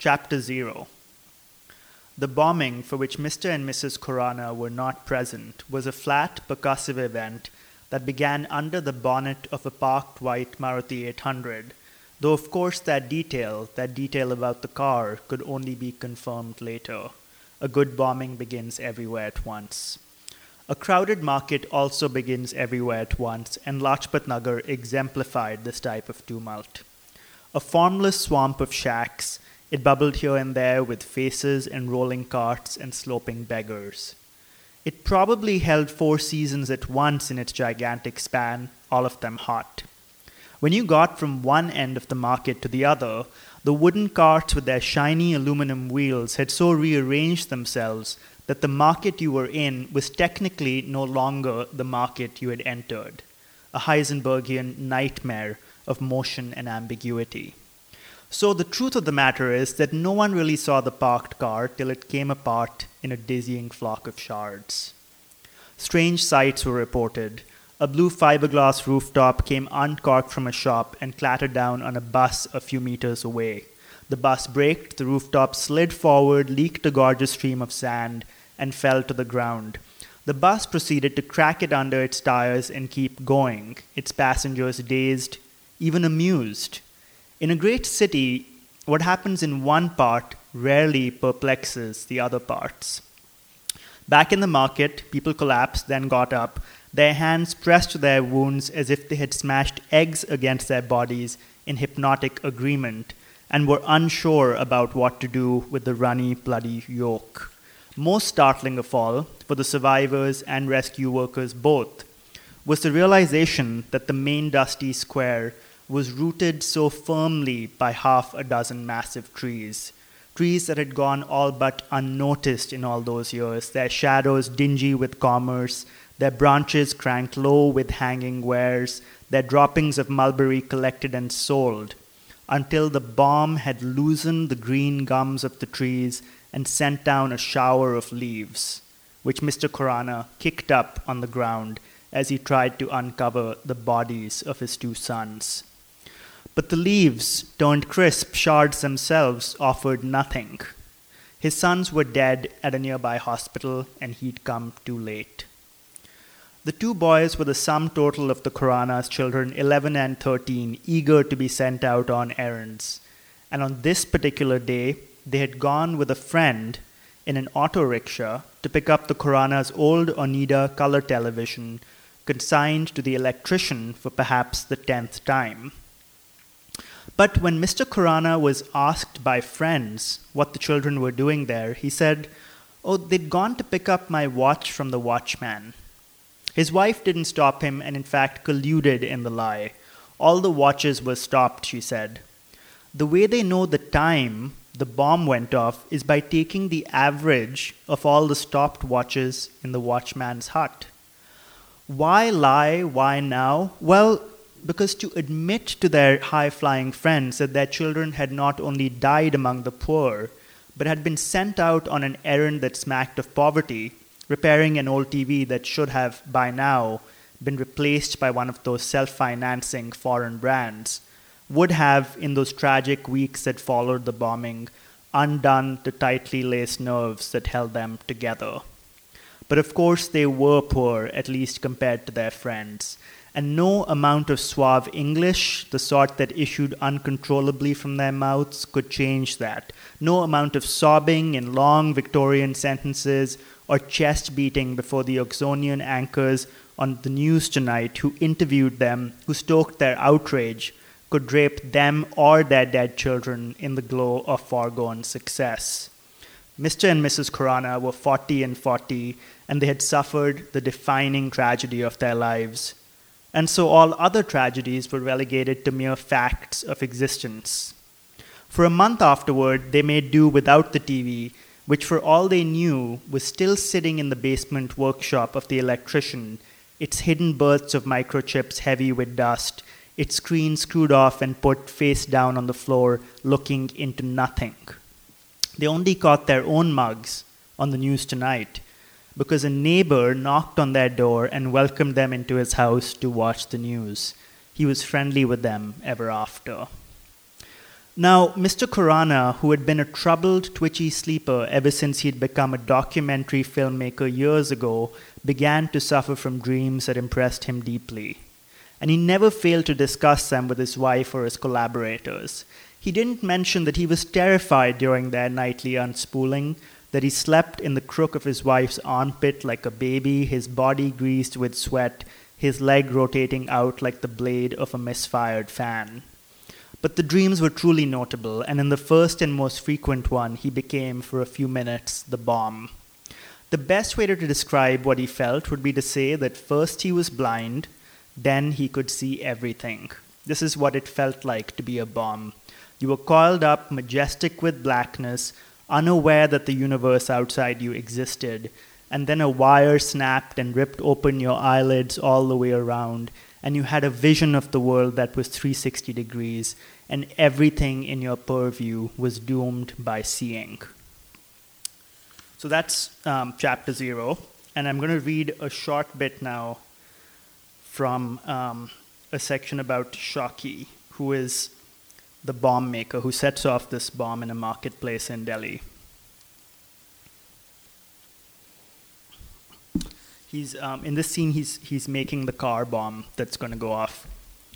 Chapter 0. The bombing, for which Mr. and Mrs. Khurana were not present, was a flat, percussive event that began under the bonnet of a parked white Maruti 800, though of course that detail about the car, could only be confirmed later. A good bombing begins everywhere at once. A crowded market also begins everywhere at once, and Lajpat Nagar exemplified this type of tumult. A formless swamp of shacks, it bubbled here and there with faces and rolling carts and sloping beggars. It probably held 4 seasons at once in its gigantic span, all of them hot. When you got from one end of the market to the other, the wooden carts with their shiny aluminum wheels had so rearranged themselves that the market you were in was technically no longer the market you had entered, a Heisenbergian nightmare of motion and ambiguity. So the truth of the matter is that no one really saw the parked car till it came apart in a dizzying flock of shards. Strange sights were reported. A blue fiberglass rooftop came uncorked from a shop and clattered down on a bus a few meters away. The bus braked, the rooftop slid forward, leaked a gorgeous stream of sand, and fell to the ground. The bus proceeded to crack it under its tires and keep going, its passengers dazed, even amused. In a great city, what happens in one part rarely perplexes the other parts. Back in the market, people collapsed, then got up, their hands pressed to their wounds as if they had smashed eggs against their bodies in hypnotic agreement, and were unsure about what to do with the runny, bloody yolk. Most startling of all, for the survivors and rescue workers both, was the realization that the main dusty square was rooted so firmly by half a dozen massive trees that had gone all but unnoticed in all those years, their shadows dingy with commerce, their branches cranked low with hanging wares, their droppings of mulberry collected and sold, until the bomb had loosened the green gums of the trees and sent down a shower of leaves, which Mr. Khurana kicked up on the ground as he tried to uncover the bodies of his 2 sons. But the leaves, turned crisp shards themselves, offered nothing. His sons were dead at a nearby hospital, and he'd come too late. The 2 boys were the sum total of the Khurana's children, 11 and 13, eager to be sent out on errands. And on this particular day, they had gone with a friend in an auto rickshaw to pick up the Khurana's old Oneida color television, consigned to the electrician for perhaps the 10th time. But when Mr. Khurana was asked by friends what the children were doing there, he said, "Oh, they'd gone to pick up my watch from the watchman." His wife didn't stop him and in fact colluded in the lie. All the watches were stopped, she said. The way they know the time the bomb went off is by taking the average of all the stopped watches in the watchman's hut. Why lie? Why now? Well, because to admit to their high-flying friends that their children had not only died among the poor, but had been sent out on an errand that smacked of poverty, repairing an old TV that should have, by now, been replaced by one of those self-financing foreign brands, would have, in those tragic weeks that followed the bombing, undone the tightly laced nerves that held them together. But of course they were poor, at least compared to their friends, and no amount of suave English, the sort that issued uncontrollably from their mouths, could change that. No amount of sobbing in long Victorian sentences or chest beating before the Oxonian anchors on the news tonight who interviewed them, who stoked their outrage, could drape them or their dead children in the glow of foregone success. Mr. and Mrs. Khurana were 40 and 40, and they had suffered the defining tragedy of their lives. And so all other tragedies were relegated to mere facts of existence. For a month afterward, they made do without the TV, which for all they knew was still sitting in the basement workshop of the electrician, its hidden berths of microchips heavy with dust, its screen screwed off and put face down on the floor, looking into nothing. They only caught their own mugs on the news tonight, because a neighbor knocked on their door and welcomed them into his house to watch the news. He was friendly with them ever after. Now, Mr. Khurana, who had been a troubled, twitchy sleeper ever since he'd become a documentary filmmaker years ago, began to suffer from dreams that impressed him deeply. And he never failed to discuss them with his wife or his collaborators. He didn't mention that he was terrified during their nightly unspooling, that he slept in the crook of his wife's armpit like a baby, his body greased with sweat, his leg rotating out like the blade of a misfired fan. But the dreams were truly notable, and in the first and most frequent one, he became, for a few minutes, the bomb. The best way to describe what he felt would be to say that first he was blind, then he could see everything. This is what it felt like to be a bomb. You were coiled up, majestic with blackness, unaware that the universe outside you existed, and then a wire snapped and ripped open your eyelids all the way around, and you had a vision of the world that was 360 degrees, and everything in your purview was doomed by seeing. So that's chapter 0, and I'm going to read a short bit now from a section about Shaki, who is the bomb maker who sets off this bomb in a marketplace in Delhi. He's in this scene, he's making the car bomb that's going to go off.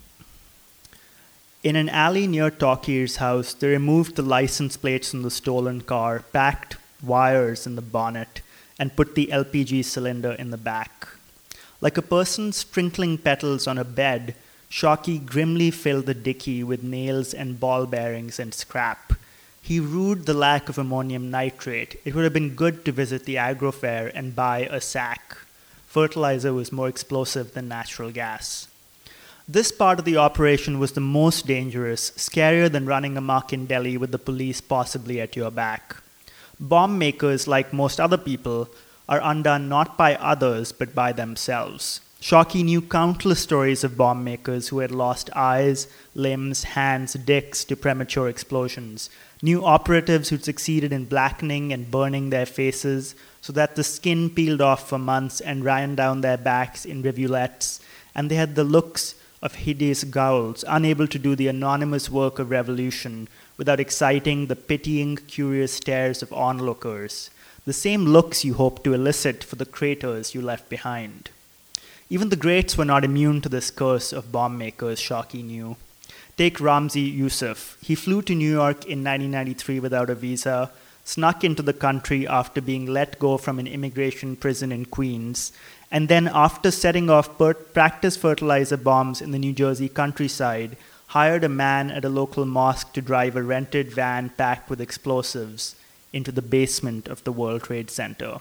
In an alley near Tokir's house, they removed the license plates from the stolen car, packed wires in the bonnet, and put the LPG cylinder in the back. Like a person sprinkling petals on a bed, Shaki grimly filled the dicky with nails and ball bearings and scrap. He rued the lack of ammonium nitrate. It would have been good to visit the agro fair and buy a sack. Fertilizer was more explosive than natural gas. This part of the operation was the most dangerous, scarier than running amok in Delhi with the police possibly at your back. Bomb makers, like most other people, are undone not by others but by themselves. Shaki knew countless stories of bomb makers who had lost eyes, limbs, hands, dicks to premature explosions. Knew operatives who'd succeeded in blackening and burning their faces so that the skin peeled off for months and ran down their backs in rivulets, and they had the looks of hideous ghouls, unable to do the anonymous work of revolution without exciting the pitying, curious stares of onlookers, the same looks you hoped to elicit for the traitors you left behind. Even the greats were not immune to this curse of bomb makers, Shaki knew. Take Ramzi Yousef. He flew to New York in 1993 without a visa, snuck into the country after being let go from an immigration prison in Queens, and then after setting off practice fertilizer bombs in the New Jersey countryside, hired a man at a local mosque to drive a rented van packed with explosives into the basement of the World Trade Center.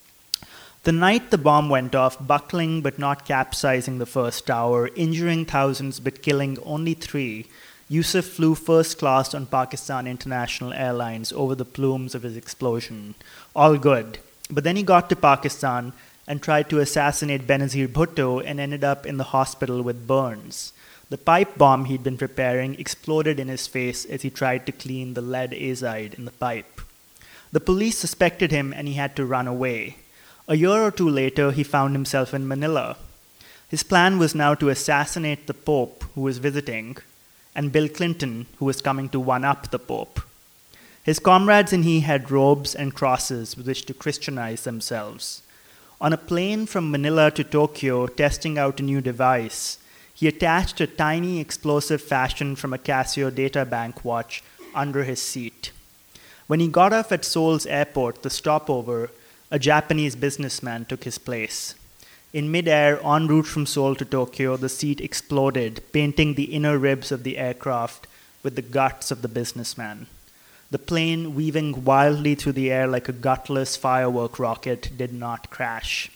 The night the bomb went off, buckling but not capsizing the first tower, injuring thousands but killing only 3, Yousef flew first class on Pakistan International Airlines over the plumes of his explosion. All good. But then he got to Pakistan and tried to assassinate Benazir Bhutto and ended up in the hospital with burns. The pipe bomb he'd been preparing exploded in his face as he tried to clean the lead azide in the pipe. The police suspected him and he had to run away. A year or 2 later, he found himself in Manila. His plan was now to assassinate the Pope, who was visiting, and Bill Clinton, who was coming to one-up the Pope. His comrades and he had robes and crosses with which to Christianize themselves. On a plane from Manila to Tokyo, testing out a new device, he attached a tiny explosive fashioned from a Casio databank watch under his seat. When he got off at Seoul's airport, the stopover, a Japanese businessman took his place. In midair, en route from Seoul to Tokyo, the seat exploded, painting the inner ribs of the aircraft with the guts of the businessman. The plane, weaving wildly through the air like a gutless firework rocket, did not crash.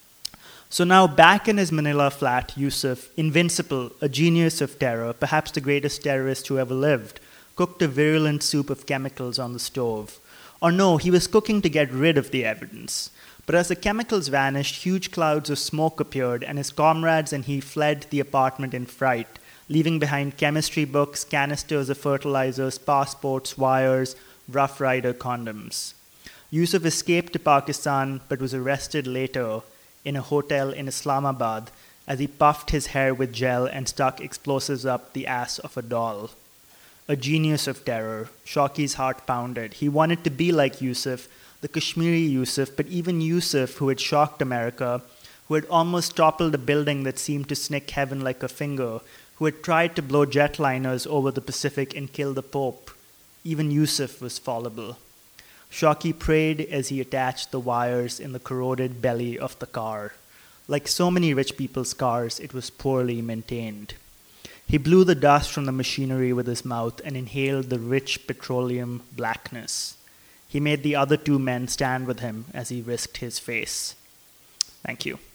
So now, back in his Manila flat, Yousef, invincible, a genius of terror, perhaps the greatest terrorist who ever lived, cooked a virulent soup of chemicals on the stove. Or no, he was cooking to get rid of the evidence. But as the chemicals vanished, huge clouds of smoke appeared, and his comrades and he fled the apartment in fright, leaving behind chemistry books, canisters of fertilizers, passports, wires, Rough Rider condoms. Yousef escaped to Pakistan, but was arrested later in a hotel in Islamabad as he puffed his hair with gel and stuck explosives up the ass of a doll. A genius of terror. Shawky's heart pounded. He wanted to be like Yusuf, the Kashmiri Yusuf, but even Yusuf, who had shocked America, who had almost toppled a building that seemed to snick heaven like a finger, who had tried to blow jetliners over the Pacific and kill the Pope. Even Yusuf was fallible. Shawky prayed as he attached the wires in the corroded belly of the car. Like so many rich people's cars, it was poorly maintained. He blew the dust from the machinery with his mouth and inhaled the rich petroleum blackness. He made the other two men stand with him as he risked his face. Thank you.